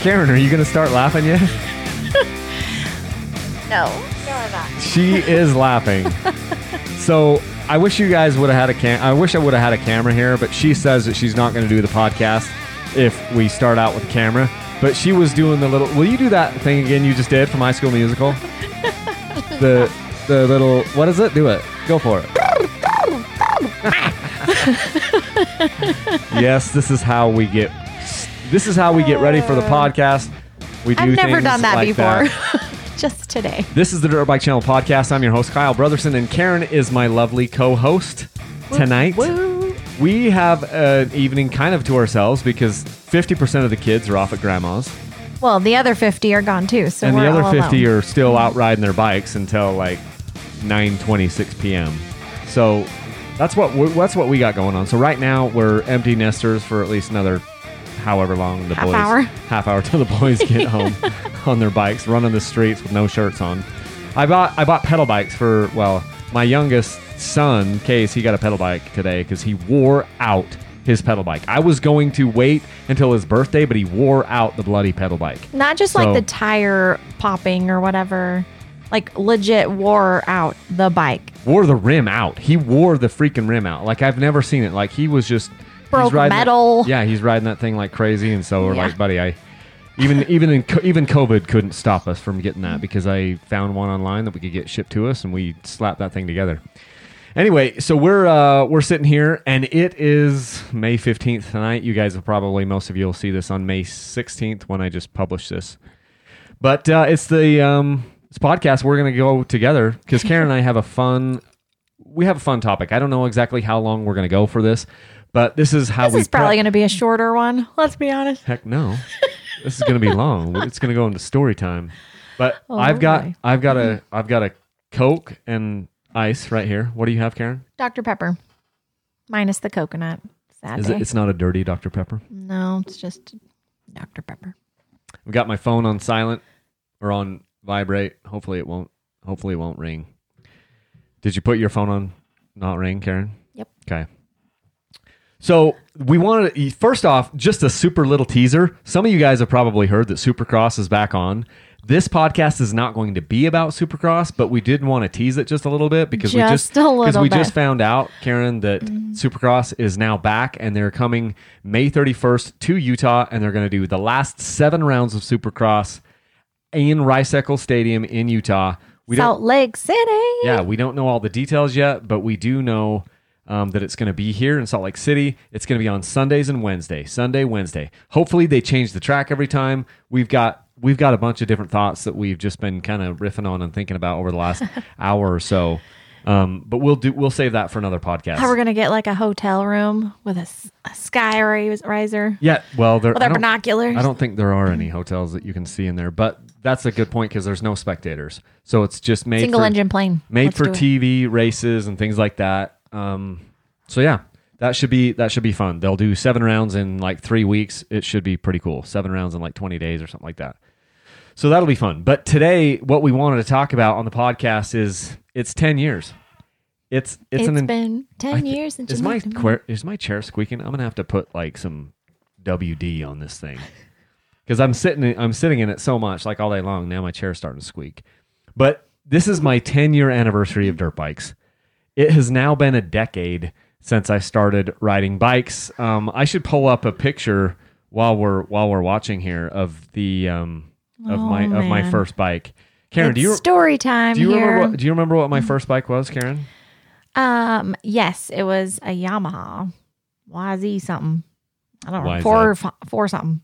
Karen, are you going to start laughing yet? No, I'm not. She is laughing. So I wish you guys would have had I wish I would have had a camera here, but she says that she's not going to do the podcast if we start out with a camera. But she was doing the little... Will you do that thing again you just did from High School Musical? the little... What is it? Do it. Go for it. Yes, this is how we get ready for the podcast. We do I've never things done that like before. that. Just today. This is the Dirt Bike Channel podcast. I'm your host, Kyle Brotherson, and Karen is my lovely co-host tonight. Woo. We have an evening kind of to ourselves because 50% of the kids are off at grandma's. Well, the other 50 are gone too, so And we're the other all 50 alone. are still out riding their bikes until like 9:26 p.m. So that's what we got going on. So right now we're empty nesters for at least another however long the half hour till the boys get home on their bikes, running the streets with no shirts on. I bought pedal bikes for, well, my youngest son, Case, he got a pedal bike today because he wore out his pedal bike. I was going to wait until his birthday, but he wore out the bloody pedal bike. Not just like the tire popping or whatever, like legit wore out the bike. Wore the rim out. He wore the freaking rim out. Like I've never seen it. Like he was just Broke metal. He's riding that thing like crazy, and so we're Yeah. like, buddy, even COVID couldn't stop us from getting that because I found one online that we could get shipped to us, and we slapped that thing together. Anyway, so we're sitting here, and it is May 15th tonight. You guys will probably, most of you will see this on May 16th when I just publish this. But it's the it's podcast. We're gonna go together because Karen and I have a fun topic. I don't know exactly how long we're gonna go for this, but this is how This is probably going to be a shorter one. Let's be honest. Heck no. This is going to be long. It's going to go into story time. But I've got a Coke and ice right here. What do you have, Karen? Dr. Pepper. Minus the coconut. Sad day. It's not a dirty Dr. Pepper? No, it's just Dr. Pepper. I've got my phone on silent or on vibrate. Hopefully it won't ring. Did you put your phone on not ring, Karen? Yep. Okay. So we wanted to, first off, just a super little teaser. Some of you guys have probably heard that Supercross is back on. This podcast is not going to be about Supercross, but we did want to tease it just a little bit because we just found out, Karen, that Supercross is now back and they're coming May 31st to Utah, and they're going to do the last 7 rounds of Supercross in Rice-Eccles Stadium in Utah. Salt Lake City. Yeah, we don't know all the details yet, but we do know that it's going to be here in Salt Lake City. It's going to be on Sundays and Wednesday. Sunday, Wednesday. Hopefully they change the track every time. We've got a bunch of different thoughts that we've just been kind of riffing on and thinking about over the last hour or so. But we'll save that for another podcast. How we're going to get like a hotel room with a sky riser. Yeah, well, with our binoculars. I don't think there are any hotels that you can see in there, but that's a good point because there's no spectators. So it's just made single engine plane. Made for TV races and things like that. So yeah, that should be fun. They'll do 7 rounds in like 3 weeks. It should be pretty cool. 7 rounds in like 20 days or something like that. So that'll be fun. But today, what we wanted to talk about on the podcast is it's 10 years. It's been 10 years since is my chair squeaking? I'm gonna have to put like some WD on this thing because I'm sitting in it so much like all day long. Now my chair's starting to squeak. But this is my 10-year anniversary of dirt bikes. It has now been a decade since I started riding bikes. I should pull up a picture while we're watching here of the my first bike. Karen, story time here. Do you remember what my first bike was, Karen? Yes, it was a Yamaha YZ something. I don't know, YZ. four something.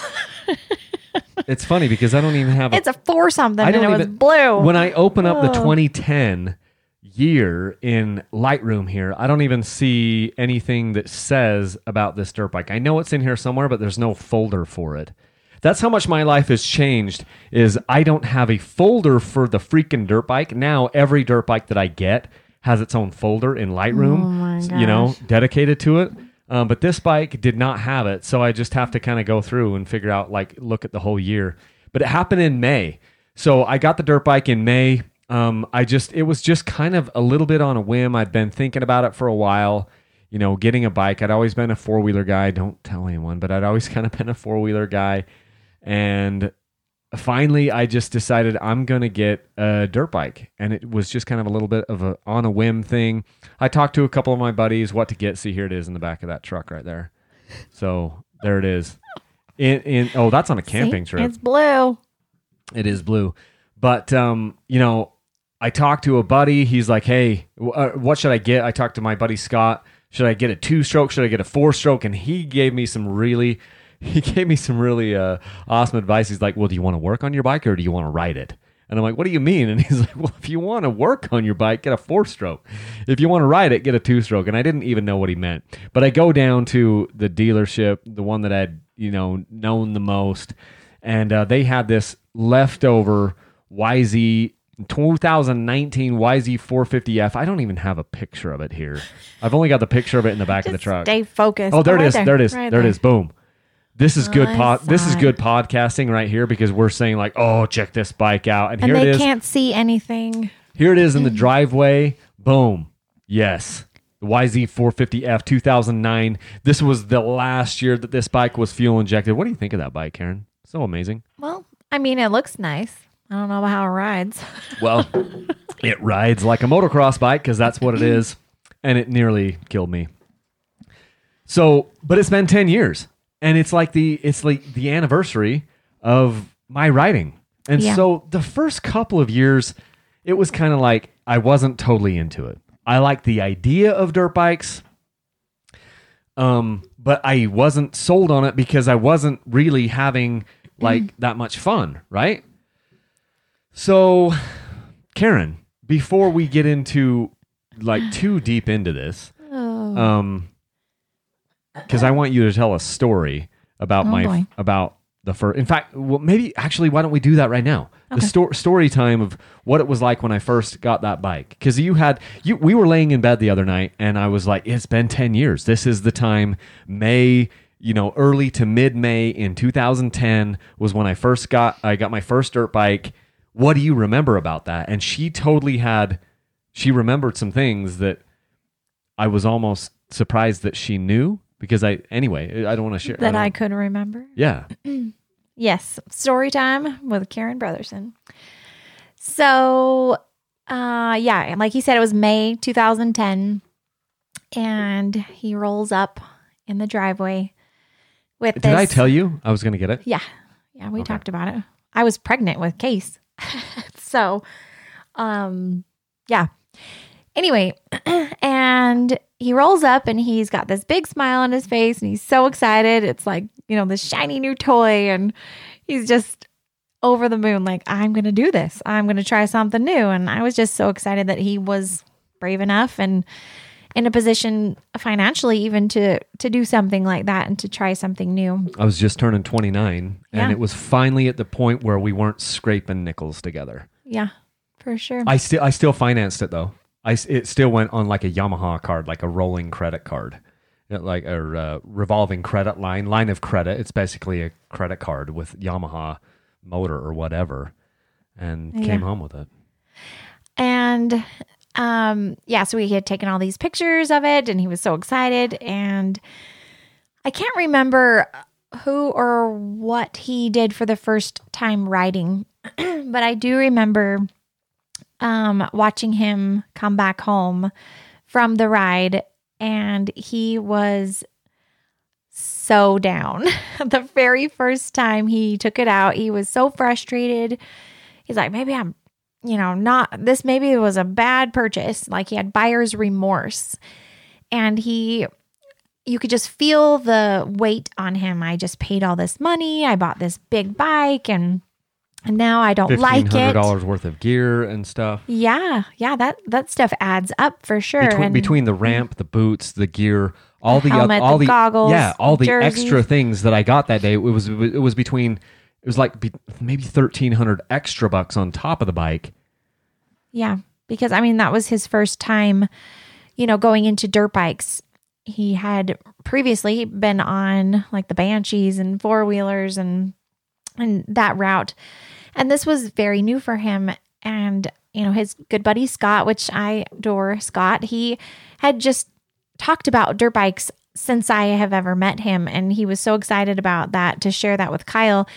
It's funny because I don't even have it's a 4 something and it was blue. When I open up the 2010 year in Lightroom here, I don't even see anything that says about this dirt bike. I know it's in here somewhere, but there's no folder for it. That's how much my life has changed, is I don't have a folder for the freaking dirt bike. Now every dirt bike that I get has its own folder in Lightroom, dedicated to it. But this bike did not have it, so I just have to kind of go through and figure out, look at the whole year. But it happened in May. So I got the dirt bike in May. It was just kind of a little bit on a whim. I'd been thinking about it for a while, getting a bike. I'd always been a 4-wheeler guy. Don't tell anyone, but I'd always kind of been a 4-wheeler guy. And finally, I just decided I'm going to get a dirt bike. And it was just kind of a little bit of a on a whim thing. I talked to a couple of my buddies what to get. See, here it is in the back of that truck right there. So there it is. Oh, that's on a camping trip. It's blue. It is blue. But, I talked to a buddy. He's like, hey, what should I get? I talked to my buddy Scott. Should I get a 2-stroke? Should I get a 4-stroke? And he gave me some really awesome advice. He's like, well, do you want to work on your bike or do you want to ride it? And I'm like, what do you mean? And he's like, well, if you want to work on your bike, get a 4-stroke. If you want to ride it, get a 2-stroke. And I didn't even know what he meant. But I go down to the dealership, the one that I'd, known the most. And they had this leftover YZ 2019 YZ450F. I don't even have a picture of it here. I've only got the picture of it in the back of the truck. Stay focused. Oh, there it is. There it is. Right there it is. Boom. This is good. I This is saw good podcasting right here because we're saying like, oh, check this bike out, and here it is. They can't see anything. Here it is in the driveway. Boom. Yes. The YZ450F 2009. This was the last year that this bike was fuel injected. What do you think of that bike, Karen? So amazing. Well, I mean, it looks nice. I don't know about how it rides. Well, it rides like a motocross bike because that's what it is, and it nearly killed me. So, but it's been 10 years, and it's like the anniversary of my riding. And so the first couple of years, it was kind of like I wasn't totally into it. I liked the idea of dirt bikes, but I wasn't sold on it because I wasn't really having like that much fun, right? So, Karen, before we get into like too deep into this, because I want you to tell a story about about the first. In fact, well, maybe actually, why don't we do that right now? Okay. The story time of what it was like when I first got that bike. Because we were laying in bed the other night, and I was like, it's been 10 years. This is the time, May. Early to mid-May in 2010 was when I got my first dirt bike. What do you remember about that? And she remembered some things that I was almost surprised that she knew because I don't want to share. That I could remember? Yeah. Yes. Story time with Karen Brotherson. So, like he said, it was May 2010 and he rolls up in the driveway with Did I tell you I was going to get it? Yeah. Yeah. We talked about it. I was pregnant with Case. So, yeah. Anyway, and he rolls up and he's got this big smile on his face and he's so excited. It's like, this shiny new toy and he's just over the moon. Like, I'm going to do this. I'm going to try something new. And I was just so excited that he was brave enough and in a position financially even to do something like that and to try something new. I was just turning 29 and it was finally at the point where we weren't scraping nickels together. Yeah, for sure. I still financed it though. It still went on like a Yamaha card, like a rolling credit card, like a revolving credit line of credit. It's basically a credit card with Yamaha motor or whatever, and came home with it. And so he had taken all these pictures of it and he was so excited. And I can't remember who or what he did for the first time riding, but I do remember watching him come back home from the ride and he was so down. The very first time he took it out, he was so frustrated. He's like, maybe I'm maybe it was a bad purchase. Like he had buyer's remorse and you could just feel the weight on him. I just paid all this money. I bought this big bike and now I don't like it. $1,500 worth of gear and stuff. Yeah. Yeah. That stuff adds up for sure. Between the ramp, the boots, the gear, all the helmet, all the goggles, all the jerseys. extra things that I got that day. It was like maybe $1,300 extra bucks on top of the bike. Yeah, because that was his first time, going into dirt bikes. He had previously been on like the Banshees and four-wheelers and that route. And this was very new for him. And, his good buddy Scott, which I adore Scott, he had just talked about dirt bikes since I have ever met him. And he was so excited about that to share that with Kyle.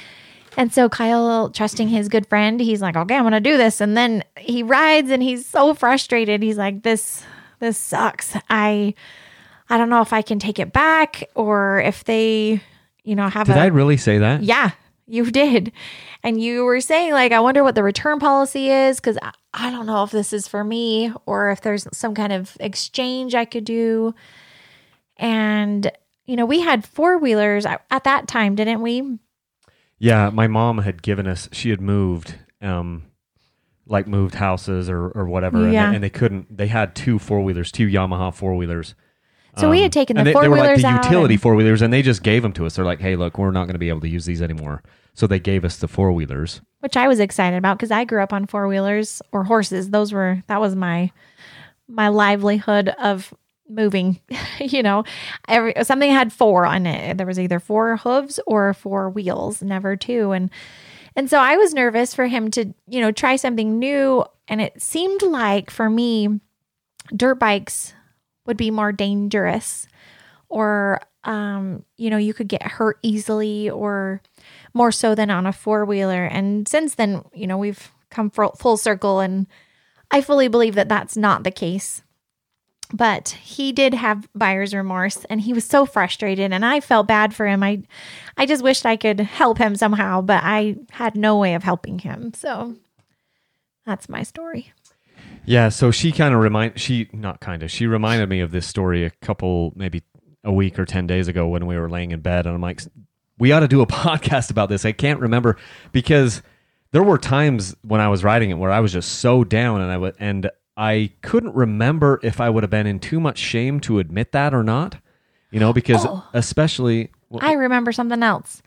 And so Kyle, trusting his good friend, he's like, okay, I'm going to do this. And then he rides and he's so frustrated. He's like, this sucks. I don't know if I can take it back or if they, have Did I really say that? Yeah, you did. And you were saying like, I wonder what the return policy is because I don't know if this is for me or if there's some kind of exchange I could do. And, we had 4-wheelers at that time, didn't we? Yeah, my mom had she had moved, moved houses or whatever. Yeah. And they had 2 4-wheelers, 2 Yamaha 4-wheelers. So we had taken the 4-wheelers out. They were like the out utility 4-wheelers, and they just gave them to us. They're like, hey, look, we're not going to be able to use these anymore. So they gave us the 4-wheelers. Which I was excited about because I grew up on 4-wheelers or horses. That was my livelihood of moving. Something had 4 on it. There was either 4 hooves or 4 wheels, never 2. And so I was nervous for him to, try something new. And it seemed like for me, dirt bikes would be more dangerous or, you could get hurt easily or more so than on a 4-wheeler. And since then, we've come full circle and I fully believe that that's not the case. But he did have buyer's remorse and he was so frustrated and I felt bad for him. I just wished I could help him somehow, but I had no way of helping him. So that's my story. Yeah, so she reminded me of this story maybe a week or 10 days ago when we were laying in bed. And I'm like, we ought to do a podcast about this. I can't remember because there were times when I was writing it where I was just so down and I couldn't remember if I would have been in too much shame to admit that or not, because especially... I remember something else.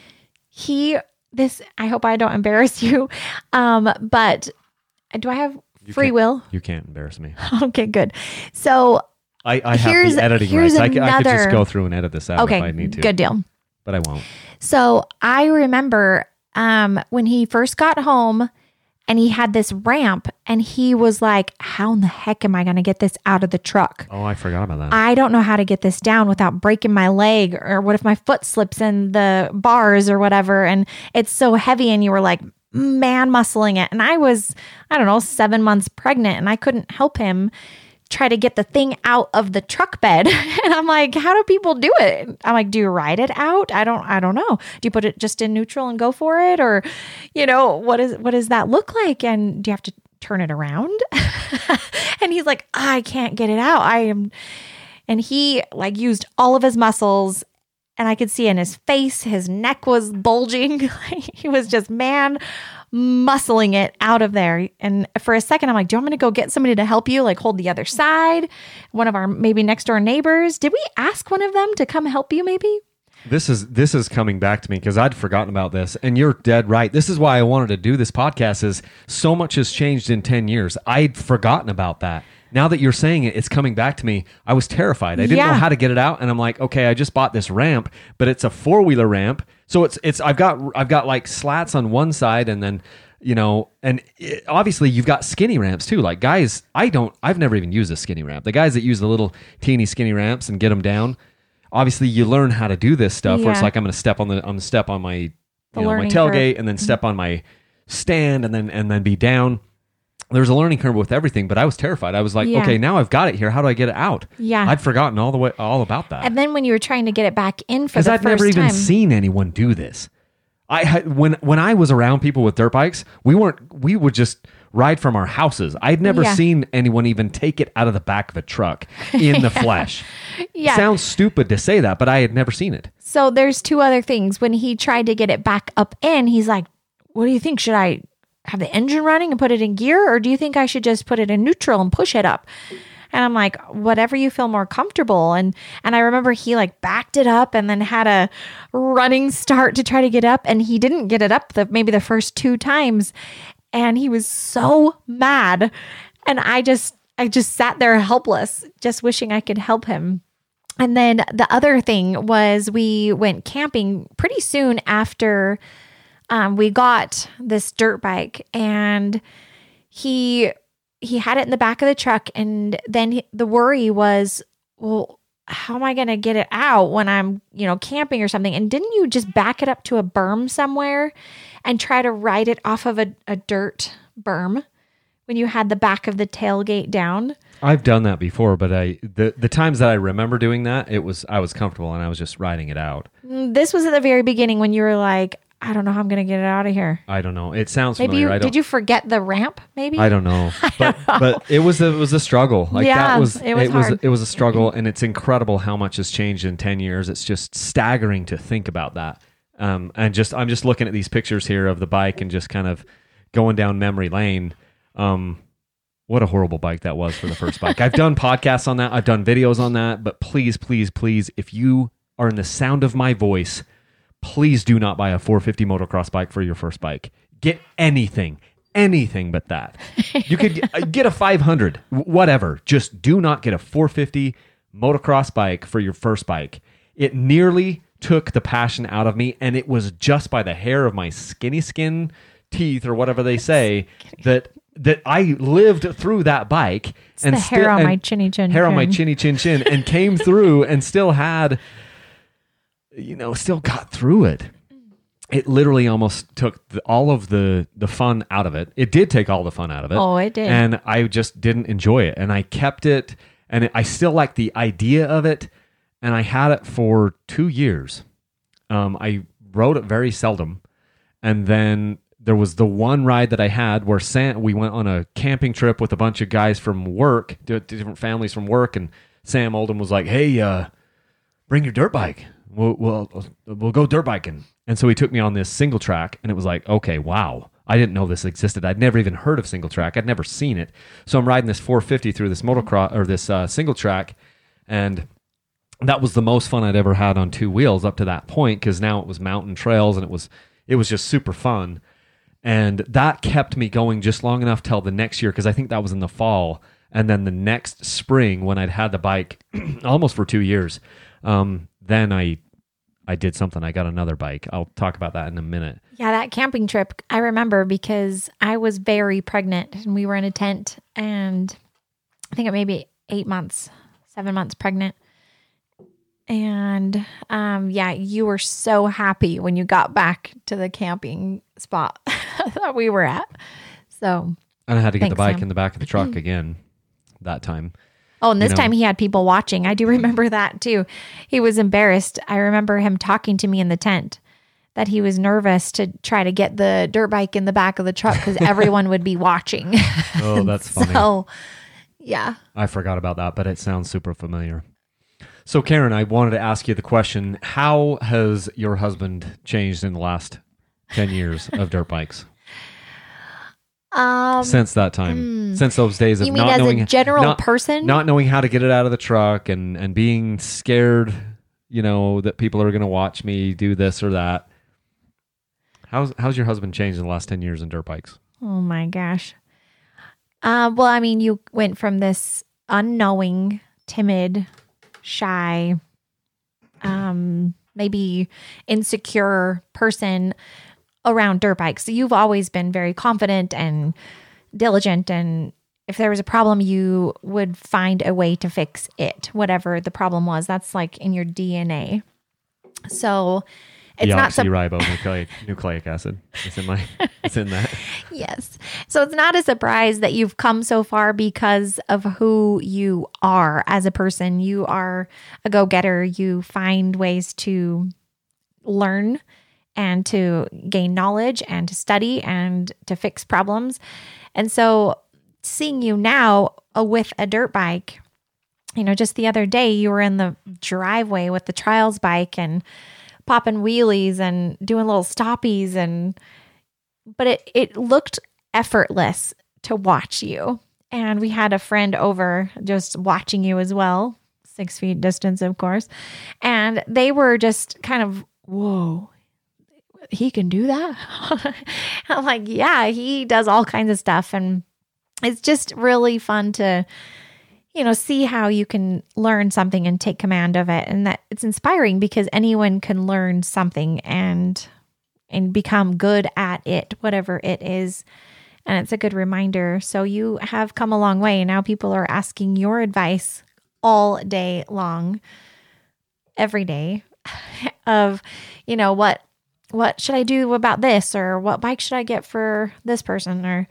I hope I don't embarrass you, but do I have free will? You can't embarrass me. Okay, good. So I have the editing rights. I could just go through and edit this out if I need to. Good deal. But I won't. So I remember when he first got home and he had this ramp and he was like, how in the heck am I going to get this out of the truck? Oh, I forgot about that. I don't know how to get this down without breaking my leg, or what if my foot slips in the bars or whatever. And it's so heavy and you were like man muscling it. And I was, 7 months pregnant and I couldn't help him try to get the thing out of the truck bed. And I'm like, how do people do it? I'm like, do you ride it out? I don't know. Do you put it just in neutral and go for it? Or, what does that look like? And do you have to turn it around? And he's like, I can't get it out. And he used all of his muscles and I could see in his face, his neck was bulging. He was just muscling it out of there. And for a second, I'm like, do you want me to go get somebody to help you? Hold the other side? One of our maybe next door neighbors. Did we ask one of them to come help you maybe? This is coming back to me because I'd forgotten about this. And you're dead right. This is why I wanted to do this podcast is so much has changed in 10 years. I'd forgotten about that. Now that you're saying it, it's coming back to me. I was terrified. I didn't know how to get it out. And I'm like, okay, I just bought this ramp, but it's a 4-wheeler ramp. So I've got like slats on one side and then, obviously you've got skinny ramps too. Like guys, I've never even used a skinny ramp. The guys that use the little teeny skinny ramps and get them down, obviously you learn how to do this stuff where it's like, I'm going to step on my, my tailgate and then step on my stand and then be down. There's a learning curve with everything, but I was terrified. I was like, okay, now I've got it here. How do I get it out? Yeah. I'd forgotten all about that. And then when you were trying to get it back in for the first time. Because I've never even seen anyone do this. When I was around people with dirt bikes, we would just ride from our houses. I'd never seen anyone even take it out of the back of a truck in the flesh. Yeah. Sounds stupid to say that, but I had never seen it. So there's 2 other things. When he tried to get it back up in, he's like, what do you think? Should I have the engine running and put it in gear? Or do you think I should just put it in neutral and push it up? And I'm like, whatever you feel more comfortable. And I remember he backed it up and then had a running start to try to get up. And he didn't get it up maybe the first 2 times. And he was so mad. And I just sat there helpless, just wishing I could help him. And then the other thing was we went camping pretty soon after we got this dirt bike, and he had it in the back of the truck. And then the worry was, well, how am I going to get it out when I'm, camping or something? And didn't you just back it up to a berm somewhere and try to ride it off of a dirt berm when you had the back of the tailgate down? I've done that before, but the times that I remember doing that, I was comfortable and I was just riding it out. This was at the very beginning when you were like, I don't know how I'm going to get it out of here. I don't know. It sounds maybe familiar. Did you forget the ramp? Maybe I don't know. But it was a struggle. Like yeah, that was it was hard. It was a struggle, and it's incredible how much has changed in 10 years. It's just staggering to think about that. And I'm just looking at these pictures here of the bike and just kind of going down memory lane. What a horrible bike that was for the first bike. I've done podcasts on that. I've done videos on that. But please, please, please, if you are in the sound of my voice, please do not buy a 450 motocross bike for your first bike. Get anything but that. You could get a 500, whatever. Just do not get a 450 motocross bike for your first bike. It nearly took the passion out of me, and it was just by the hair of my skinny skin teeth, or whatever they say, that I lived through that bike. It's and the hair on my chinny chin. Hair on my chinny chin chin, and came through and still had... still got through it. It literally almost took all of the fun out of it. It did take all the fun out of it. Oh, it did. And I just didn't enjoy it. And I kept it, and I still like the idea of it. And I had it for 2 years. I rode it very seldom. And then there was the one ride that I had where we went on a camping trip with a bunch of guys from work, different families from work. And Sam Oldham was like, hey, bring your dirt bike. We'll go dirt biking. And so he took me on this single track, and it was like, okay, wow. I didn't know this existed. I'd never even heard of single track. I'd never seen it. So I'm riding this 450 through this motocross or this single track, and that was the most fun I'd ever had on two wheels up to that point, because now it was mountain trails, and it was just super fun. And that kept me going just long enough till the next year, because I think that was in the fall. And then the next spring, when I'd had the bike almost for 2 years, then I did something. I got another bike. I'll talk about that in a minute. Yeah, that camping trip, I remember because I was very pregnant, and we were in a tent, and I think it may be 7 months pregnant. And you were so happy when you got back to the camping spot that we were at. So, and I had to get the bike in the back of the truck again that time. Oh, and this time he had people watching. I do remember that too. He was embarrassed. I remember him talking to me in the tent that he was nervous to try to get the dirt bike in the back of the truck because everyone would be watching. Oh, that's funny. So, yeah. I forgot about that, but it sounds super familiar. So, Karen, I wanted to ask you the question, how has your husband changed in the last 10 years of dirt bikes? Since that time, since those days of you mean not as knowing a general person, not knowing how to get it out of the truck, and being scared, that people are going to watch me do this or that. How's your husband changed in the last 10 years in dirt bikes? Oh my gosh. Well, I mean, you went from this unknowing, timid, shy, maybe insecure person around dirt bikes. So you've always been very confident and diligent, and if there was a problem, you would find a way to fix it, whatever the problem was. That's like in your DNA. So it's not nucleic acid. It's in that. Yes. So it's not a surprise that you've come so far because of who you are as a person. You are a go-getter. You find ways to learn and to gain knowledge and to study and to fix problems. And so seeing you now with a dirt bike, just the other day you were in the driveway with the trials bike and popping wheelies and doing little stoppies, but it looked effortless to watch you. And we had a friend over just watching you as well, 6 feet distance, of course. And they were just kind of, whoa, he can do that? I'm like, yeah, he does all kinds of stuff. And it's just really fun to, see how you can learn something and take command of it. And that it's inspiring because anyone can learn something and become good at it, whatever it is. And it's a good reminder. So you have come a long way. And now people are asking your advice all day long, every day of, what should I do about this, or what bike should I get for this person, or,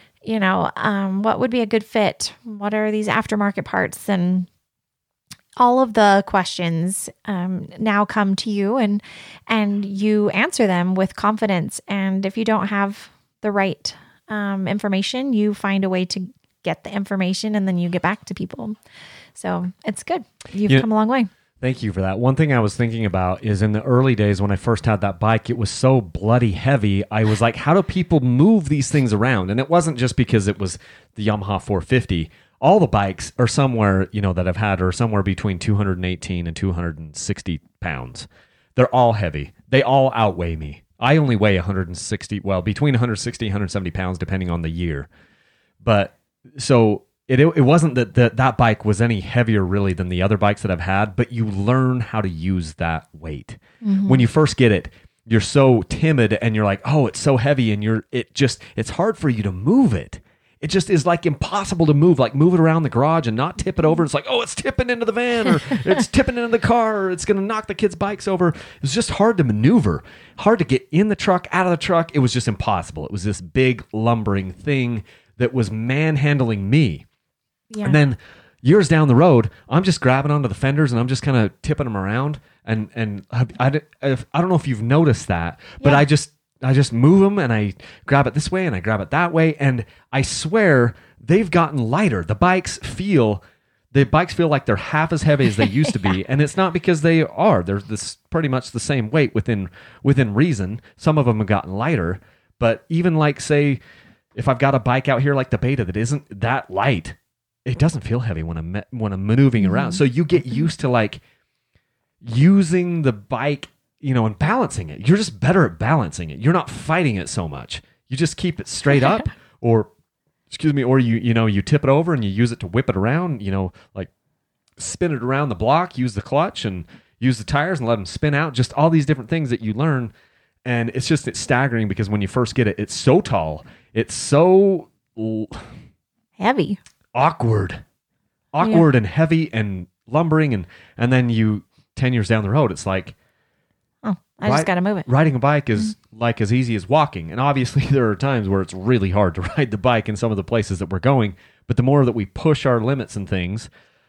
what would be a good fit? What are these aftermarket parts? And all of the questions now come to you, and you answer them with confidence. And if you don't have the right information, you find a way to get the information, and then you get back to people. So it's good. You've come a long way. Thank you for that. One thing I was thinking about is in the early days when I first had that bike, it was so bloody heavy. I was like, how do people move these things around? And it wasn't just because it was the Yamaha 450. All the bikes are somewhere, that I've had are somewhere between 218 and 260 pounds. They're all heavy. They all outweigh me. I only weigh 160, between 160 and 170 pounds, depending on the year. But so it wasn't that bike was any heavier really than the other bikes that I've had, but you learn how to use that weight. Mm-hmm. When you first get it, you're so timid and you're like, oh, it's so heavy, and it's hard for you to move it. It just is like impossible to move, like move it around the garage and not tip it over. It's like, oh, it's tipping into the van, or it's tipping into the car, or it's going to knock the kids' bikes over. It was just hard to maneuver, hard to get in the truck, out of the truck. It was just impossible. It was this big lumbering thing that was manhandling me. Yeah. And then years down the road, I'm just grabbing onto the fenders and I'm just kind of tipping them around. And I don't know if you've noticed that, but yeah. I just move them and I grab it this way and I grab it that way. And I swear they've gotten lighter. The bikes feel like they're half as heavy as they used to be. And it's not because they are. They're pretty much the same weight within reason. Some of them have gotten lighter. But even like, say, if I've got a bike out here like the Beta that isn't that light, it doesn't feel heavy when I'm maneuvering around. So you get used to like using the bike, and balancing it. You're just better at balancing it. You're not fighting it so much. You just keep it straight up, or you tip it over and you use it to whip it around, like spin it around the block, use the clutch and use the tires and let them spin out. Just all these different things that you learn. And it's staggering because when you first get it, it's so tall. It's so heavy. Awkward and heavy and lumbering. And then 10 years down the road, it's like, oh, I just got to move it. Riding a bike is like as easy as walking. And obviously there are times where it's really hard to ride the bike in some of the places that we're going. But the more that we push our limits and things,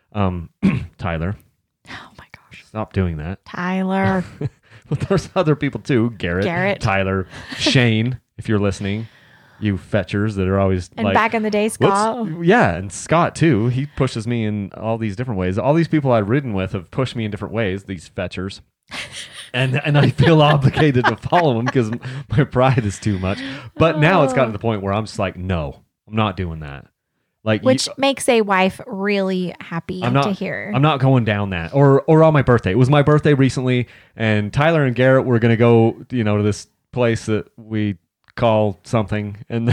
Tyler. Oh my gosh. Stop doing that. Tyler. But there's other people too. Garrett. Tyler. Shane, if you're listening. You fetchers that are always and back in the day, Scott. And Scott too. He pushes me in all these different ways. All these people I've ridden with have pushed me in different ways, these fetchers. and I feel obligated to follow them because my pride is too much. But now it's gotten to the point where I'm just like, no, I'm not doing that. Which makes a wife really happy to hear. I'm not going down that. Or on my birthday. It was my birthday recently, and Tyler and Garrett were going to go, to this place that we call something, and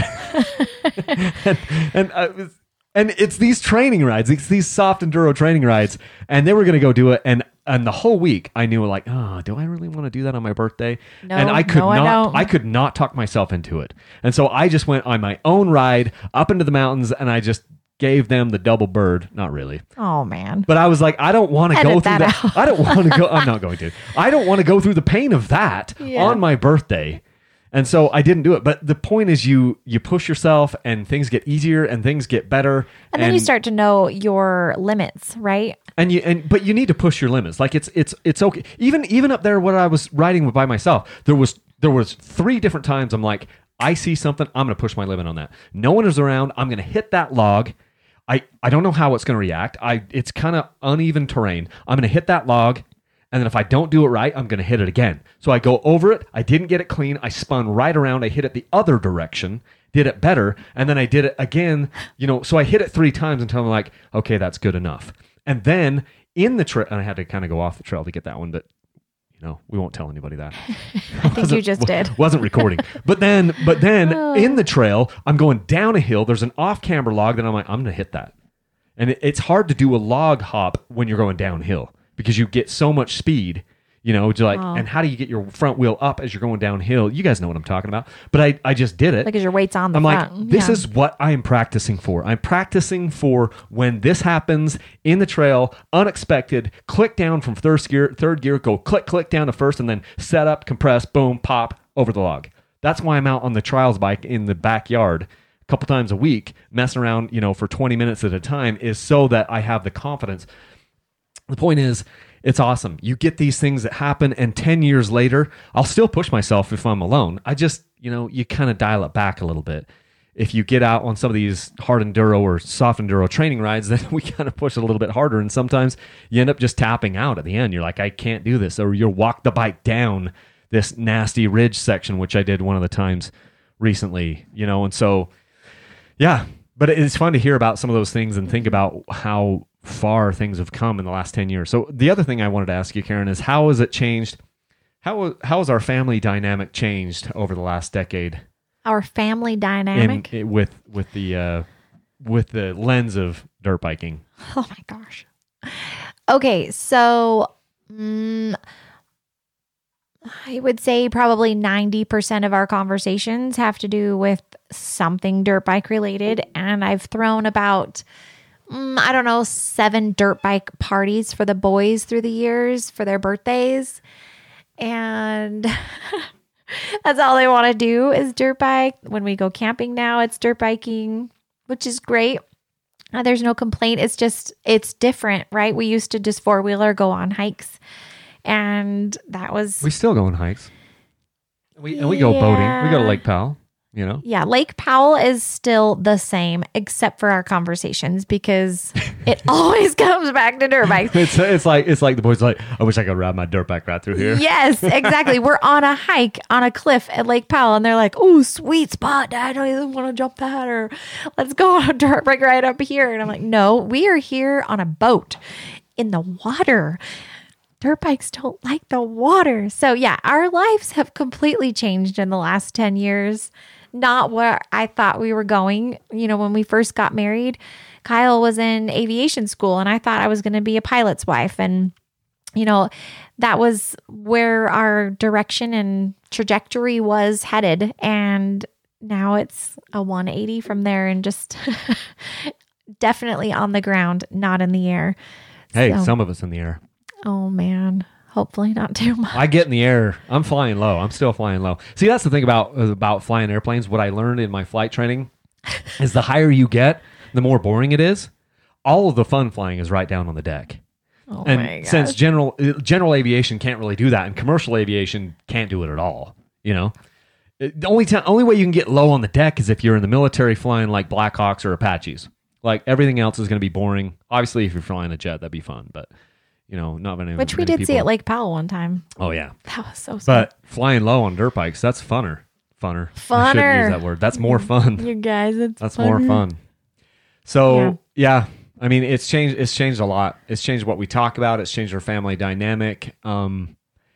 it's these training rides, it's these soft enduro training rides, and they were going to go do it, and the whole week I knew like, oh, do I really want to do that on my birthday? No, and I could not talk myself into it, and so I just went on my own ride up into the mountains, and I just gave them the double bird. Not really. Oh man. But I was like, I don't want to go through that. I don't want to go. I'm not going to. I don't want to go through the pain of that on my birthday. And so I didn't do it. But the point is you push yourself and things get easier and things get better. And then you start to know your limits, right? But you need to push your limits. Like it's okay. Even up there when I was riding by myself, there was 3 different times I'm like, I see something, I'm going to push my limit on that. No one is around. I'm going to hit that log. I don't know how it's going to react. It's kind of uneven terrain. I'm going to hit that log. And then if I don't do it right, I'm going to hit it again. So I go over it. I didn't get it clean. I spun right around. I hit it the other direction, did it better. And then I did it again, so I hit it 3 times until I'm like, okay, that's good enough. And then in the trail, and I had to kind of go off the trail to get that one, but we won't tell anybody that. I think you just did. Wasn't recording. But then in the trail, I'm going down a hill. There's an off-camber log that I'm like, I'm going to hit that. And it's hard to do a log hop when you're going downhill, because you get so much speed, And how do you get your front wheel up as you're going downhill? You guys know what I'm talking about. But I just did it. Because your weight's on the I'm front. like, this is what I am practicing for. I'm practicing for when this happens in the trail, unexpected, click down from third gear, go click down to first, and then set up, compress, boom, pop, over the log. That's why I'm out on the trials bike in the backyard a couple times a week, messing around, for 20 minutes at a time, is so that I have the confidence. The point is, it's awesome. You get these things that happen, and 10 years later, I'll still push myself if I'm alone. I just, you kind of dial it back a little bit. If you get out on some of these hard enduro or soft enduro training rides, then we kind of push it a little bit harder, and sometimes you end up just tapping out at the end. You're like, I can't do this, or you'll walk the bike down this nasty ridge section, which I did one of the times recently, and so, yeah. But it's fun to hear about some of those things and think about how far things have come in the last 10 years. So the other thing I wanted to ask you, Karen, is how has it changed? How has our family dynamic changed over the last decade? Our family dynamic? With the lens of dirt biking. Oh my gosh. Okay, so I would say probably 90% of our conversations have to do with something dirt bike related. And I've thrown about, 7 dirt bike parties for the boys through the years for their birthdays. And that's all they want to do is dirt bike. When we go camping now, it's dirt biking, which is great. There's no complaint. It's different, right? We used to just 4-wheeler go on hikes. And that was... We still go on hikes. We go boating. We go to Lake Powell, Yeah, Lake Powell is still the same, except for our conversations, because it always comes back to dirt bikes. It's like the boys are like, I wish I could ride my dirt bike right through here. Yes, exactly. We're on a hike on a cliff at Lake Powell, and they're like, oh, sweet spot, Dad. I don't even want to jump that, or let's go on a dirt bike right up here. And I'm like, no, we are here on a boat in the water. Dirt bikes don't like the water. So yeah, our lives have completely changed in the last 10 years. Not where I thought we were going. When we first got married, Kyle was in aviation school, and I thought I was going to be a pilot's wife. And, that was where our direction and trajectory was headed. And now it's a 180 from there, and just definitely on the ground, not in the air. Hey, some of us in the air. Oh, man. Hopefully not too much. I get in the air. I'm flying low. I'm still flying low. See, that's the thing about flying airplanes. What I learned in my flight training is the higher you get, the more boring it is. All of the fun flying is right down on the deck. Oh, and my gosh. Since general aviation can't really do that, and commercial aviation can't do it at all, the only way you can get low on the deck is if you're in the military flying like Blackhawks or Apaches. Like, everything else is going to be boring. Obviously, if you're flying a jet, that'd be fun, but... not many. Which we did people. see at Lake Powell one time. Oh, yeah. That was so sad. But flying low on dirt bikes, that's funner. I shouldn't use that word. That's more fun. You guys, that's funner. More fun. So, yeah. I mean, it's changed a lot. It's changed what we talk about. It's changed our family dynamic. The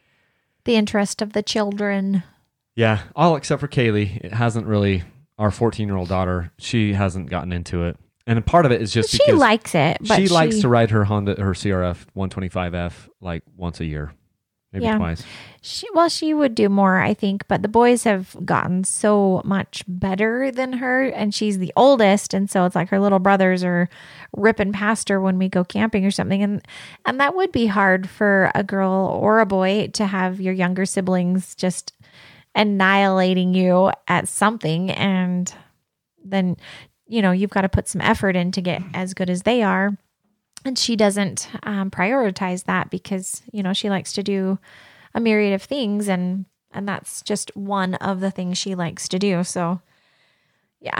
interest of the children. Yeah. All except for Kaylee. It hasn't really, our 14-year-old daughter, she hasn't gotten into it. And part of it is just because she likes it. But she likes to ride her CRF 125F like once a year, maybe twice. She would do more, I think. But the boys have gotten so much better than her, and she's the oldest, and so it's like her little brothers are ripping past her when we go camping or something, and that would be hard for a girl or a boy to have your younger siblings just annihilating you at something, and then. You've got to put some effort in to get as good as they are. And she doesn't prioritize that because, she likes to do a myriad of things. And that's just one of the things she likes to do. So, yeah.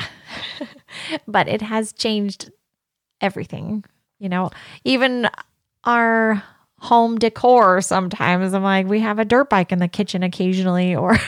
But it has changed everything, even our home decor sometimes. I'm like, we have a dirt bike in the kitchen occasionally or,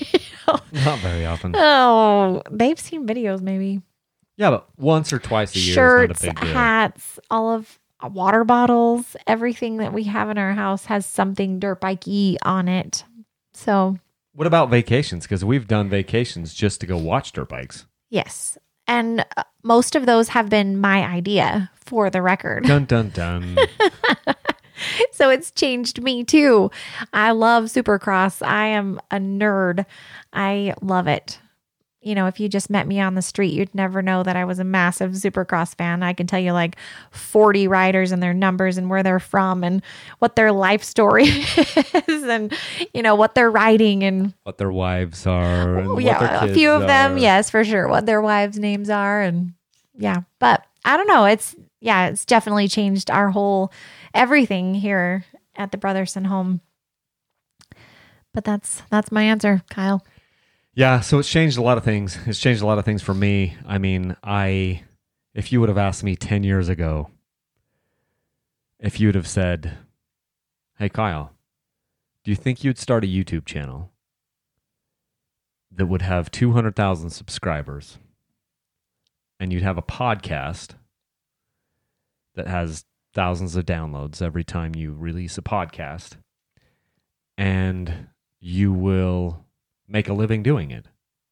Not very often. Oh, they've seen videos maybe. Yeah, but once or twice a year Shirts, is not a big deal. hats, all of water bottles, everything that we have in our house has something dirt bike-y on it. So, what about vacations? Because we've done vacations just to go watch dirt bikes. Yes. And most of those have been my idea, for the record. Dun, dun, dun. So it's changed me too. I love Supercross. I am a nerd. I love it. You know, if you just met me on the street, you'd never know that I was a massive Supercross fan. I can tell you like 40 riders and their numbers and where they're from and what their life story is and, you know, what they're riding and what their wives are. And yeah, what their kids a few of them. are. Yes, for sure. What their wives' names are. And yeah, but I don't know. It's definitely changed our whole everything here at the Brotherson home. But that's my answer, Kyle. Yeah, so it's changed a lot of things. It's changed a lot of things for me. I mean, if you would have asked me 10 years ago, if you would have said, hey, Kyle, do you think you'd start a YouTube channel that would have 200,000 subscribers and you'd have a podcast that has thousands of downloads every time you release a podcast and you will make a living doing it?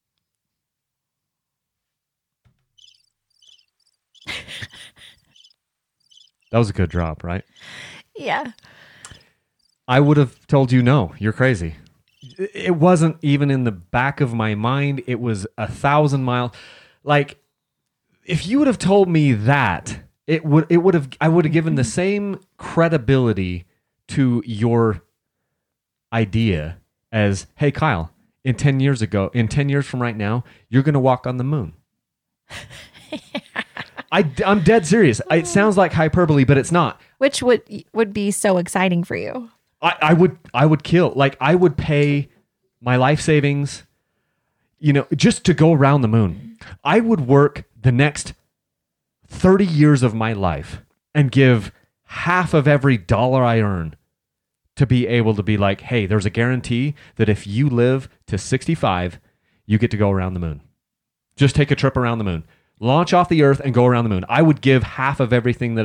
That was a good drop, right? Yeah. I would have told you, no, you're crazy. It wasn't even in the back of my mind. It was 1,000 miles. Like, if you would have told me that, I would have given the same credibility to your idea as, hey, Kyle, in 10 years from right now, you're going to walk on the moon. I'm dead serious. It sounds like hyperbole, but it's not. Which would be so exciting for you. I would kill. Like, I would pay my life savings, just to go around the moon. I would work the next 30 years of my life and give half of every dollar I earn to be able to be like, hey, there's a guarantee that if you live to 65, you get to go around the moon. Just take a trip around the moon. Launch off the earth and go around the moon. I would give half of everything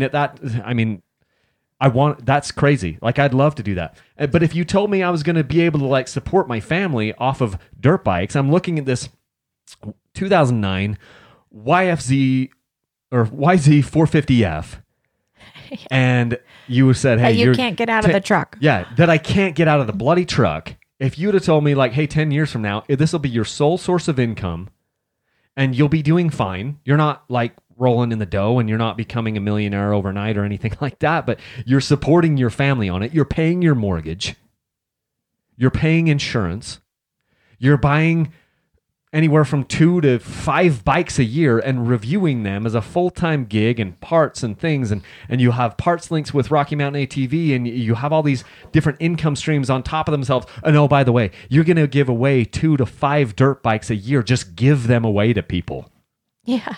that's crazy. Like, I'd love to do that. But if you told me I was going to be able to like support my family off of dirt bikes, I'm looking at this 2009 YFZ or YZ450F. And you said, hey, you can't get out of the truck. Yeah, that I can't get out of the bloody truck. If you'd have told me like, hey, 10 years from now, this will be your sole source of income and you'll be doing fine. You're not like rolling in the dough and you're not becoming a millionaire overnight or anything like that, but you're supporting your family on it. You're paying your mortgage. You're paying insurance. You're buying anywhere from 2 to 5 bikes a year and reviewing them as a full-time gig and parts and things. And you have parts links with Rocky Mountain ATV and you have all these different income streams on top of themselves. And oh, by the way, you're going to give away 2 to 5 dirt bikes a year. Just give them away to people. Yeah.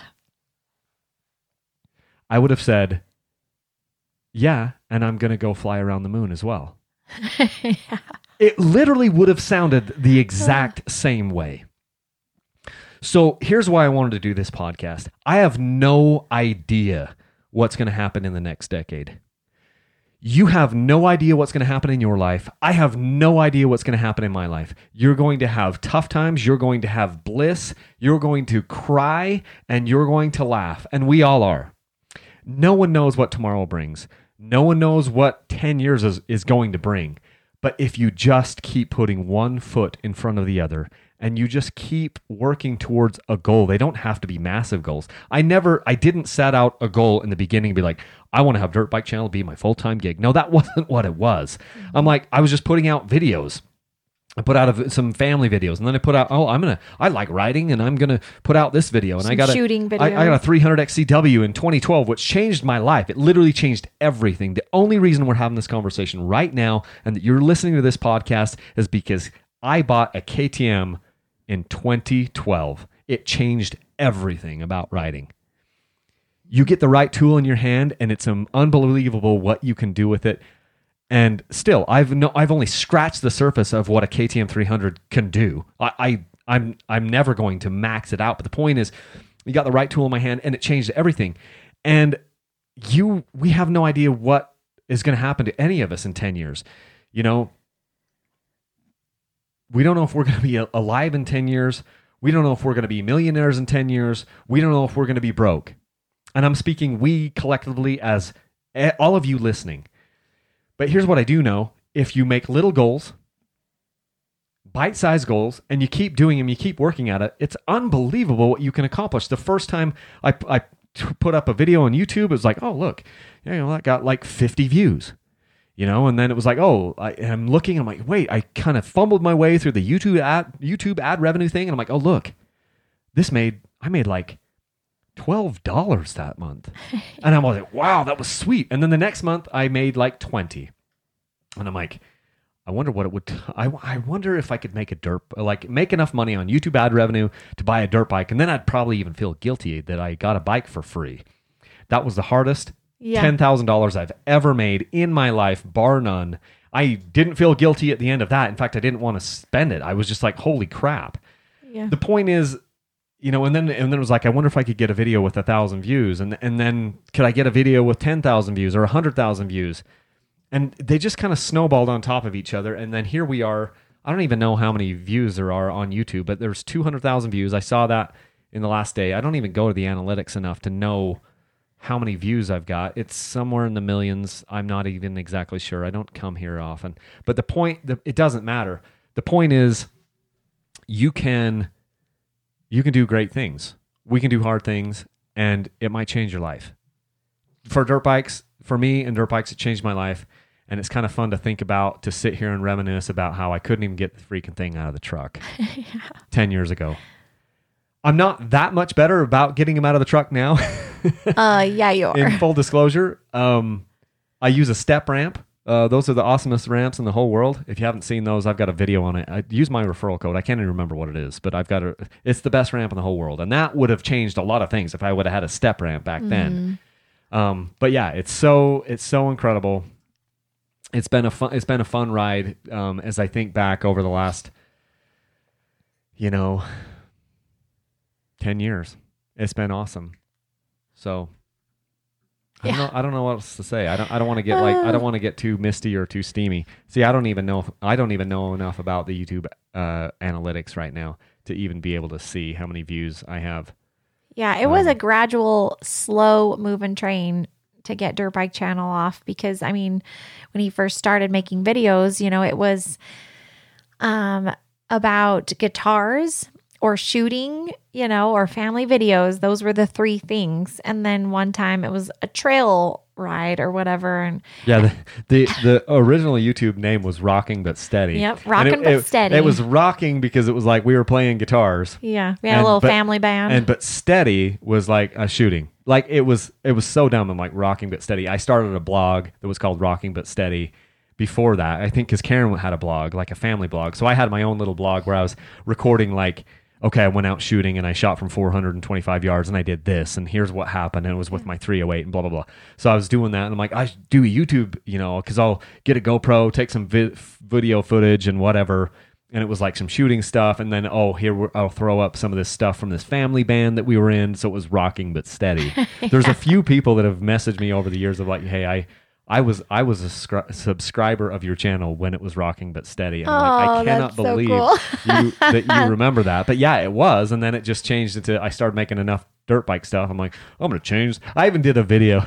I would have said, yeah, and I'm going to go fly around the moon as well. Yeah. It literally would have sounded the exact same way. So here's why I wanted to do this podcast. I have no idea what's going to happen in the next decade. You have no idea what's going to happen in your life. I have no idea what's going to happen in my life. You're going to have tough times. You're going to have bliss. You're going to cry and you're going to laugh. And we all are. No one knows what tomorrow brings. No one knows what 10 years is going to bring. But if you just keep putting one foot in front of the other and you just keep working towards a goal, they don't have to be massive goals. I didn't set out a goal in the beginning and be like, I want to have Dirt Bike Channel be my full-time gig. No, that wasn't what it was. I'm like, I was just putting out videos. I put out some family videos, and then I put out, I like riding, and I'm going to put out this video. And I got shooting video. I got a 300 XCW in 2012, which changed my life. It literally changed everything. The only reason we're having this conversation right now and that you're listening to this podcast is because I bought a KTM in 2012. It changed everything about riding. You get the right tool in your hand, and it's unbelievable what you can do with it. And still, I've only scratched the surface of what a KTM 300 can do. I'm never going to max it out. But the point is, you got the right tool in my hand, and it changed everything. And we have no idea what is going to happen to any of us in 10 years. We don't know if we're going to be alive in 10 years. We don't know if we're going to be millionaires in 10 years. We don't know if we're going to be broke. And I'm speaking we collectively as all of you listening. But here's what I do know. If you make little goals, bite-sized goals, and you keep doing them, you keep working at it, it's unbelievable what you can accomplish. The first time I put up a video on YouTube, it was like, oh, look, that got like 50 views. And then it was like, oh, I'm looking, I'm like, wait, I kind of fumbled my way through the YouTube ad revenue thing. And I'm like, oh, look, I made like $12 that month. And I'm like, wow, that was sweet. And then the next month I made like 20. And I'm like, I wonder what it would, I wonder if I could make make enough money on YouTube ad revenue to buy a dirt bike. And then I'd probably even feel guilty that I got a bike for free. That was the hardest $10,000 I've ever made in my life, bar none. I didn't feel guilty at the end of that. In fact, I didn't want to spend it. I was just like, holy crap. Yeah. The point is, and then it was like, I wonder if I could get a video with 1,000 views, and then could I get a video with 10,000 views or 100,000 views? And they just kind of snowballed on top of each other. And then here we are. I don't even know how many views there are on YouTube, but there's 200,000 views. I saw that in the last day. I don't even go to the analytics enough to know how many views I've got. It's somewhere in the millions. I'm not even exactly sure. I don't come here often. But the point, it doesn't matter. The point is, you can do great things. We can do hard things, and it might change your life. For dirt bikes, for me and dirt bikes, it changed my life. And it's kind of fun to think about, to sit here and reminisce about how I couldn't even get the freaking thing out of the truck 10 years ago. I'm not that much better about getting them out of the truck now. Yeah, you are. In full disclosure, I use a step ramp. Those are the awesomest ramps in the whole world. If you haven't seen those, I've got a video on it. I use my referral code. I can't even remember what it is, but it's the best ramp in the whole world. And that would have changed a lot of things if I would have had a step ramp back then. But yeah, it's so incredible. It's been a fun ride. As I think back over the last, 10 years, it's been awesome. So I don't know what else to say. I don't want to get I don't want to get too misty or too steamy. See, I don't even know enough about the YouTube analytics right now to even be able to see how many views I have. Yeah, it was a gradual, slow moving train to get Dirt Bike Channel off, because when he first started making videos, it was about guitars or shooting, or family videos. Those were the three things. And then one time it was a trail ride or whatever. And yeah, the original YouTube name was Rocking But Steady. Yep, Rocking But Steady. It was rocking because it was like we were playing guitars. Yeah, we had a little family band. But steady was like a shooting. Like it was so dumb. I'm like, Rocking But Steady. I started a blog that was called Rocking But Steady. Before that, I think, because Karen had a blog, like a family blog. So I had my own little blog where I was recording I went out shooting and I shot from 425 yards and I did this and here's what happened, and it was with my 308 and blah, blah, blah. So I was doing that and I'm like, I should do a YouTube, because I'll get a GoPro, take some video footage and whatever. And it was like some shooting stuff. And then, I'll throw up some of this stuff from this family band that we were in. So it was Rocking But Steady. There's a few people that have messaged me over the years of like, hey, I was a subscriber of your channel when it was Rocking But Steady. And I cannot believe that you remember that. But yeah, it was. And then it just changed into, I started making enough dirt bike stuff. I'm like, I'm going to change. I even did a video.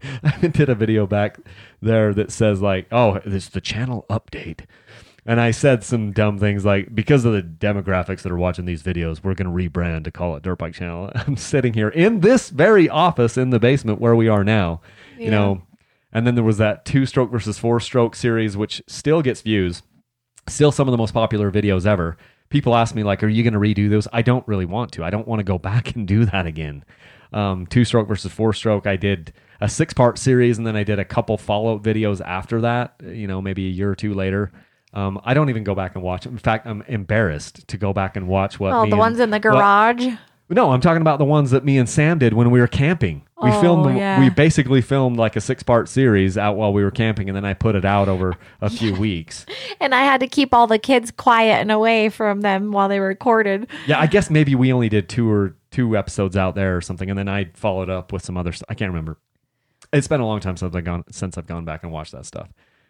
Back there that says like, oh, this is the channel update. And I said some dumb things like, because of the demographics that are watching these videos, we're going to rebrand to call it Dirt Bike Channel. I'm sitting here in this very office in the basement where we are now, And then there was that 2-stroke versus 4-stroke series, which still gets views. Still some of the most popular videos ever. People ask me, like, are you going to redo those? I don't really want to. I don't want to go back and do that again. 2-stroke versus 4-stroke, I did a 6-part series, and then I did a couple follow-up videos after that, maybe a year or two later. I don't even go back and watch. In fact, I'm embarrassed to go back and watch what the ones in the garage? No, I'm talking about the ones that me and Sam did when we were camping. We we basically filmed like a 6-part series out while we were camping, and then I put it out over a few weeks. And I had to keep all the kids quiet and away from them while they were recorded. Yeah, I guess maybe we only did two episodes out there or something, and then I followed up with some other stuff. I can't remember. It's been a long time since I've gone back and watched that stuff.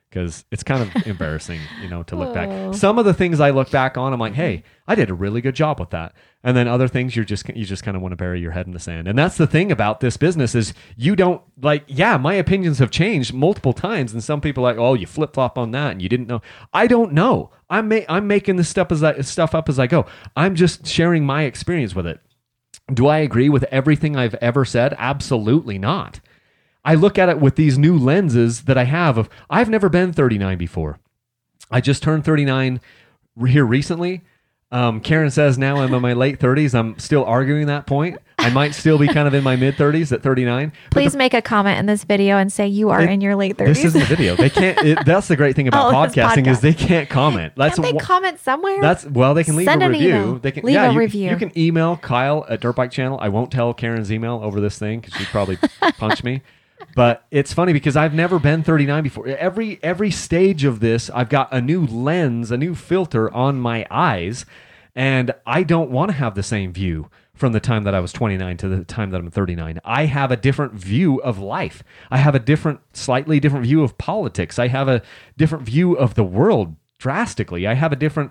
because it's kind of embarrassing, to look back. Some of the things I look back on, I'm like, hey, I did a really good job with that. And then other things you just kind of want to bury your head in the sand. And that's the thing about this business is you don't my opinions have changed multiple times. And some people are like, oh, you flip flop on that and you didn't know. I don't know. I'm making this stuff up as I go. I'm just sharing my experience with it. Do I agree with everything I've ever said? Absolutely not. I look at it with these new lenses that I have I've never been 39 before. I just turned 39 here recently. Karen says now I'm in my late 30s. I'm still arguing that point. I might still be kind of in my mid 30s at 39. Please make a comment in this video and say you are in your late 30s. This isn't a video. They can't. That's the great thing about podcasting is they can't comment. Can't they comment somewhere? They can leave a review. They can leave a review. You can email Kyle at Dirt Bike Channel. I won't tell Karen's email over this thing because she'd probably punch me. But it's funny because I've never been 39 before. Every stage of this, I've got a new lens, a new filter on my eyes, and I don't want to have the same view from the time that I was 29 to the time that I'm 39. I have a different view of life. I have a slightly different view of politics. I have a different view of the world drastically. I have a different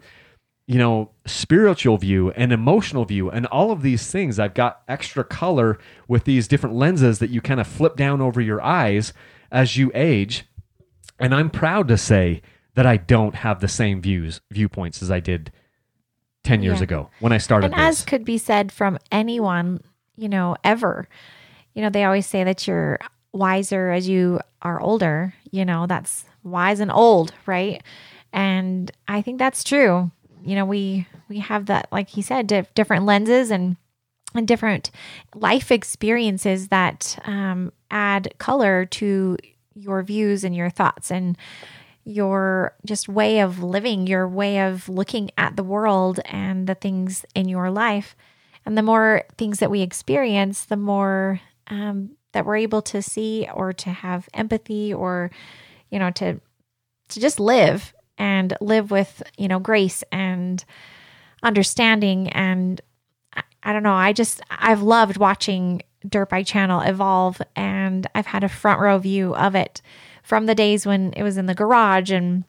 spiritual view and emotional view and all of these things. I've got extra color with these different lenses that you kind of flip down over your eyes as you age. And I'm proud to say that I don't have the same viewpoints as I did 10 years ago when I started this. As could be said from anyone, ever. They always say that you're wiser as you are older. That's wise and old, right? And I think that's true. We have that, like he said, different lenses and different life experiences that add color to your views and your thoughts and your just way of living, your way of looking at the world and the things in your life. And the more things that we experience, the more that we're able to see or to have empathy or, to just live. And live with, grace and understanding. And I don't know, I've loved watching Dirt Bike Channel evolve. And I've had a front row view of it from the days when it was in the garage and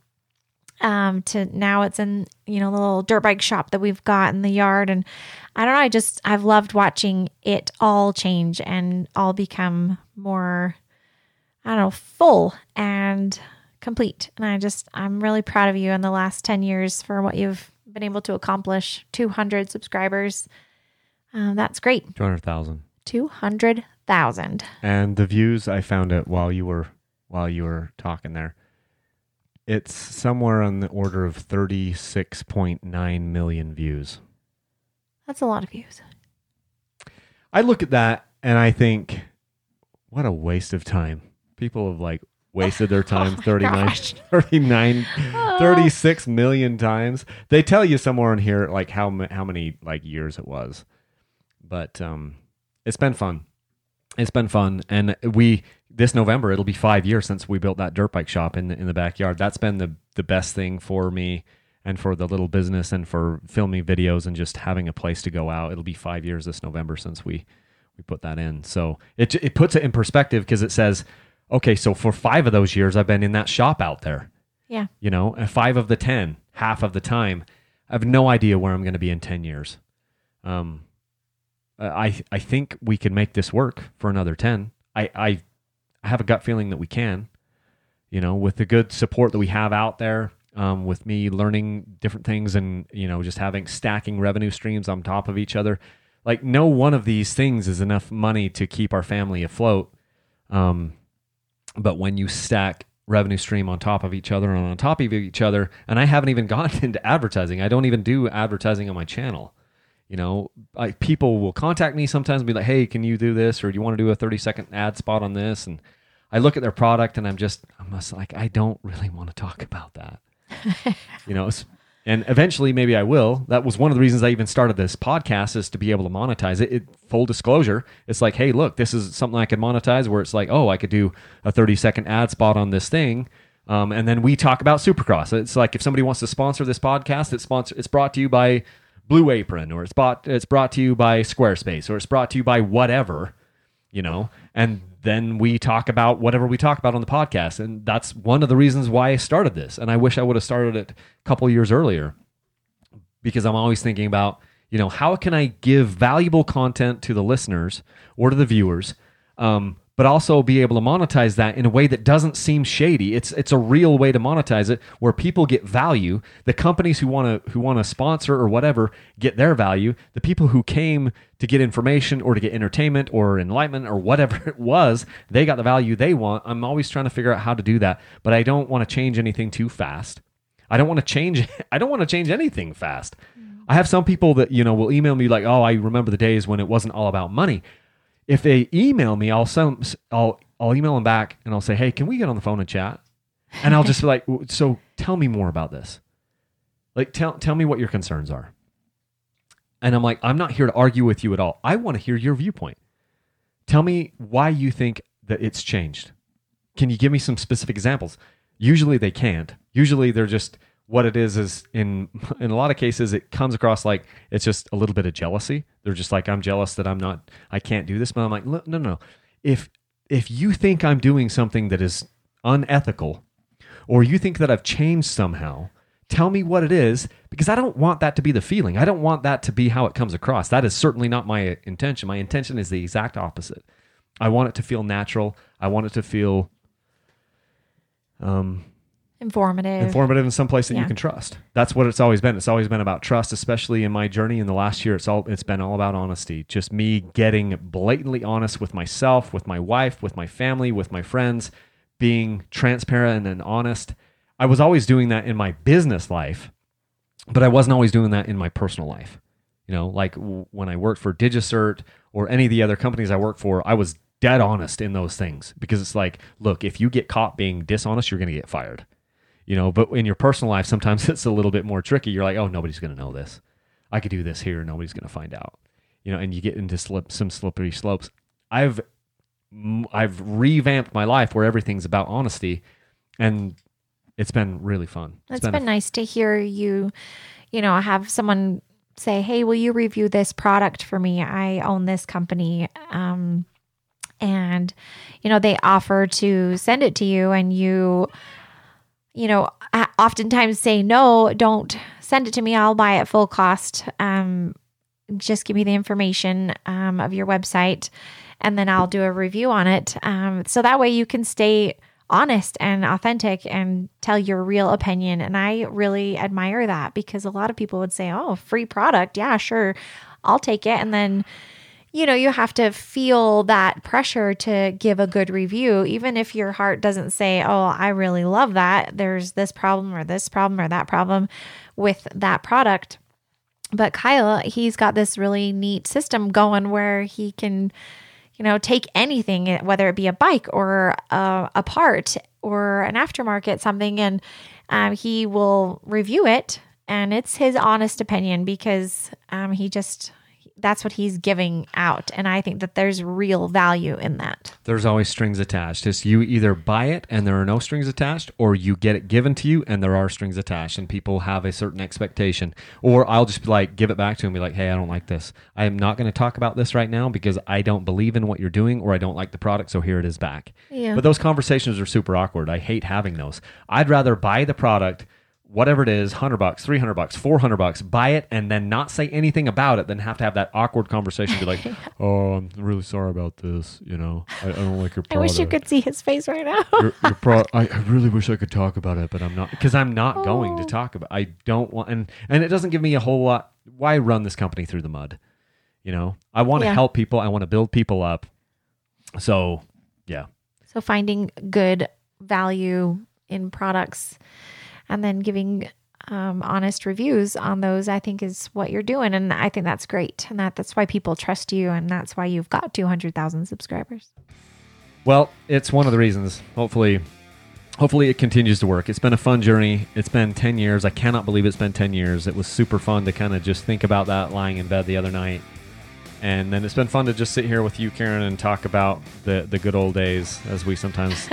to now it's in, the little dirt bike shop that we've got in the yard. And I don't know, I've loved watching it all change and all become more, full and complete. And I'm really proud of you in the last 10 years for what you've been able to accomplish. 200 subscribers. That's great. 200,000. 200,000. And the views, I found it while you were talking there. It's somewhere on the order of 36.9 million views. That's a lot of views. I look at that and I think, what a waste of time. People have wasted their time 36 million times. They tell you somewhere in here how many years it was. But it's been fun. It's been fun. And this November it'll be 5 years since we built that dirt bike shop in the backyard. That's been the best thing for me and for the little business and for filming videos and just having a place to go out. It'll be 5 years this November since we put that in. So it puts it in perspective because it says, okay, so for 5 of those years, I've been in that shop out there. Yeah. And 5 of the 10, half of the time, I have no idea where I'm going to be in 10 years. I think we can make this work for another 10. I have a gut feeling that we can, with the good support that we have out there, with me learning different things and, just stacking revenue streams on top of each other. No one of these things is enough money to keep our family afloat. But when you stack revenue stream on top of each other and on top of each other, and I haven't even gotten into advertising. I don't even do advertising on my channel. People will contact me sometimes and be like, hey, can you do this? Or do you want to do a 30-second ad spot on this? And I look at their product and I'm just like, I don't really want to talk about that. And eventually maybe I will. That was one of the reasons I even started this podcast, is to be able to monetize it. Full disclosure, it's like, hey, look, this is something I could monetize, where it's like, oh, I could do a 30-second ad spot on this thing. And then we talk about Supercross. It's like if somebody wants to sponsor this podcast, it's brought to you by Blue Apron, or it's brought to you by Squarespace, or it's brought to you by whatever, and then we talk about whatever we talk about on the podcast. And that's one of the reasons why I started this. And I wish I would have started it a couple years earlier, because I'm always thinking about, how can I give valuable content to the listeners or to the viewers, but also be able to monetize that in a way that doesn't seem shady. It's a real way to monetize it, where people get value. The companies who want to sponsor or whatever get their value. The people who came to get information or to get entertainment or enlightenment or whatever it was, they got the value they want. I'm always trying to figure out how to do that, but I don't want to change anything too fast. I don't want to change anything fast. I have some people that, will email me like, "Oh, I remember the days when it wasn't all about money." If they email me, I'll email them back and I'll say, "Hey, can we get on the phone and chat?" And I'll just be like, "So tell me more about this. Like, tell me what your concerns are." And I'm like, "I'm not here to argue with you at all. I want to hear your viewpoint. Tell me why you think that it's changed. Can you give me some specific examples?" Usually they can't. Usually they're just, what it is in a lot of cases, it comes across like it's just a little bit of jealousy. They're just like, "I'm jealous that I can't do this." But I'm like, no. If you think I'm doing something that is unethical, or you think that I've changed somehow, tell me what it is, because I don't want that to be the feeling. I don't want that to be how it comes across. That is certainly not my intention. My intention is the exact opposite. I want it to feel natural. I want it to feel informative in some place that you can trust. That's what it's always been. It's always been about trust, especially in my journey in the last year. It's been all about honesty. Just me getting blatantly honest with myself, with my wife, with my family, with my friends, being transparent and honest. I was always doing that in my business life, but I wasn't always doing that in my personal life. Like when I worked for DigiCert or any of the other companies I worked for, I was dead honest in those things, because it's like, look, if you get caught being dishonest, you're going to get fired. But in your personal life, sometimes it's a little bit more tricky. You're like, "Oh, nobody's going to know this. I could do this here. Nobody's going to find out." And you get into some slippery slopes. I've revamped my life where everything's about honesty, and it's been really fun. It's been nice to hear you, have someone say, "Hey, will you review this product for me? I own this company." And, they offer to send it to you, and you oftentimes say, "No, don't send it to me. I'll buy it full cost. Just give me the information of your website, and then I'll do a review on it." So that way you can stay honest and authentic and tell your real opinion. And I really admire that, because a lot of people would say, "Oh, free product. Yeah, sure. I'll take it." And then, you have to feel that pressure to give a good review, even if your heart doesn't say, "Oh, I really love that. There's this problem or that problem with that product." But Kyle, he's got this really neat system going where he can, take anything, whether it be a bike or a part or an aftermarket something, and he will review it, and it's his honest opinion, because that's what he's giving out. And I think that there's real value in that. There's always strings attached. It's you either buy it and there are no strings attached, or you get it given to you and there are strings attached, and people have a certain expectation. Or I'll just give it back to him and be like, "Hey, I don't like this. I am not going to talk about this right now because I don't believe in what you're doing, or I don't like the product. So here it is back." Yeah. But those conversations are super awkward. I hate having those. I'd rather buy the product, whatever it is, $100, $300, $400, buy it and then not say anything about it, than have to have that awkward conversation. Be like, "Oh, I'm really sorry about this. I don't like your product. I wish you could see his face right now. I really wish I could talk about it, but I'm not, because I'm not going to talk about it. I don't want, and it doesn't give me a whole lot. Why run this company through the mud? I want to help people. I want to build people up. So, yeah. So finding good value in products, and then giving honest reviews on those, I think, is what you're doing. And I think that's great. And that's why people trust you. And that's why you've got 200,000 subscribers. Well, it's one of the reasons. Hopefully it continues to work. It's been a fun journey. It's been 10 years. I cannot believe it's been 10 years. It was super fun to kind of just think about that lying in bed the other night. And then it's been fun to just sit here with you, Karen, and talk about the good old days, as we sometimes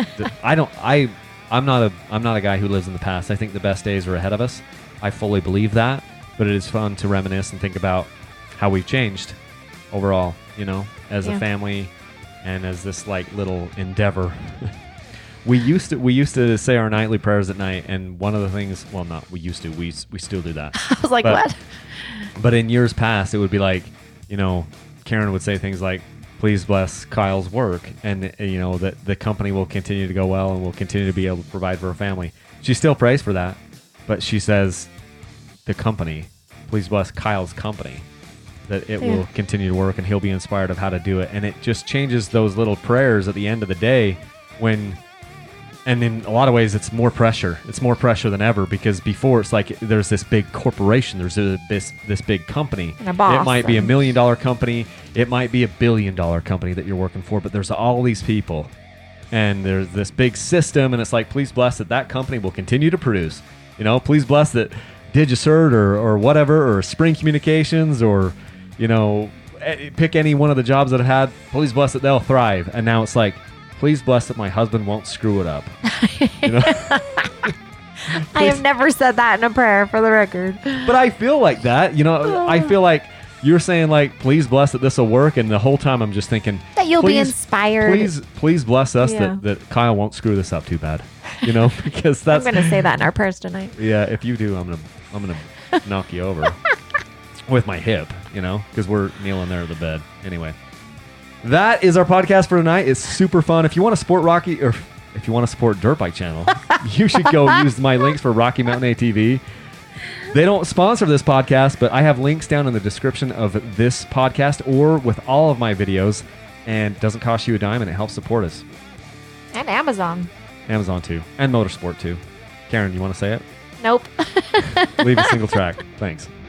I'm not a guy who lives in the past. I think the best days are ahead of us. I fully believe that, but it is fun to reminisce and think about how we've changed overall, as a family, and as this like little endeavor. We used to say our nightly prayers at night, and one of the things, well, not we used to, we still do that. I was like, what? But in years past, it would be like, Karen would say things like, please bless Kyle's work, and that the company will continue to go well and will continue to be able to provide for her family. She still prays for that, but she says, the company, please bless Kyle's company, that it will continue to work and he'll be inspired of how to do it. And it just changes those little prayers at the end of the day and in a lot of ways, it's more pressure. It's more pressure than ever, because before it's like there's this big corporation, there's this big company. And a boss. It might be $1 million company. It might be $1 billion company that you're working for, but there's all these people. And there's this big system, and it's like, please bless that company will continue to produce. Please bless that DigiCert or whatever, or Spring Communications, or, pick any one of the jobs that I've had. Please bless that they'll thrive. And now it's like, please bless that my husband won't screw it up. I have never said that in a prayer, for the record. But I feel like that. I feel like you're saying, like, please bless that this will work, and the whole time I'm just thinking that you'll be inspired. Please bless us that Kyle won't screw this up too bad. Because that's. I'm going to say that in our prayers tonight. Yeah, if you do, I'm gonna knock you over with my hip. Because we're kneeling there at the bed anyway. That is our podcast for tonight. It's super fun. If you want to support Rocky, or if you want to support Dirt Bike Channel, you should go use my links for Rocky Mountain ATV. They don't sponsor this podcast, but I have links down in the description of this podcast or with all of my videos, and it doesn't cost you a dime, and it helps support us. And Amazon. Amazon too, and Motorsport too. Karen, you want to say it? Nope. Leave a single track. Thanks.